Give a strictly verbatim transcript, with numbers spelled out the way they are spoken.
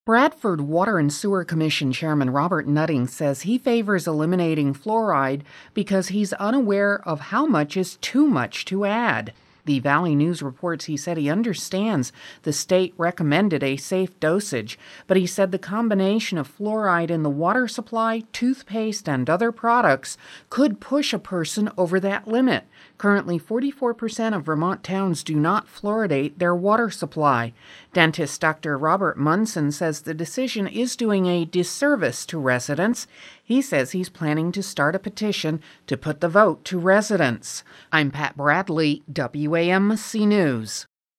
Bradford Water and Sewer Commission Chairman Robert Nutting says he favors eliminating fluoride because he's unaware of how much is too much to add. The Valley News reports he said he understands the state recommended a safe dosage, but he said the combination of fluoride in the water supply, toothpaste, and other products could push a person over that limit. Currently, forty-four percent of Vermont towns do not fluoridate their water supply. Dentist Doctor Robert Munson says the decision is doing a disservice to residents. He says he's planning to start a petition to put the vote to residents. I'm Pat Bradley, W A M C News.